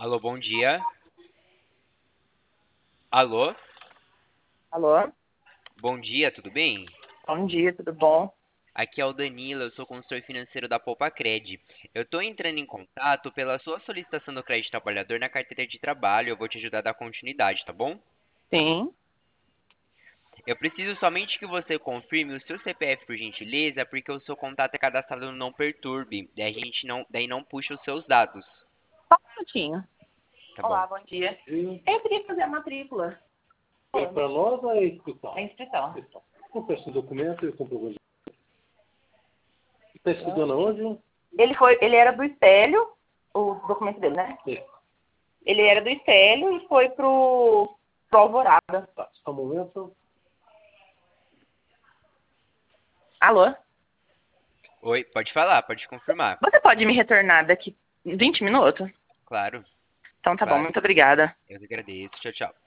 Alô, bom dia. Alô, Alô? bom dia, tudo bem? Bom dia, tudo bom? Aqui é o Danilo, eu sou consultor financeiro da Poupa-Cred. Eu estou entrando em contato pela sua solicitação do crédito trabalhador na carteira de trabalho. Eu vou te ajudar a dar continuidade, tá bom? Sim. Eu preciso somente que você confirme o seu CPF por gentileza, porque o seu contato é cadastrado no Não Perturbe. Daí não puxa os seus dados, Só um minutinho. tá bom? Olá, bom dia. Eu queria fazer a matrícula. É para nós ou é inscrição? A inscrição. Eu peço o documento e o comprovante. Está estudando aonde? Ele era do Espelho, o documento dele, né? É. Ele era do Espelho e foi pro Alvorada. Tá, só um momento. Alô? Oi, pode falar, pode confirmar. Você pode me retornar daqui 20 minutos? Claro, Então tá bom, claro. muito obrigada. Eu que agradeço. Tchau, tchau.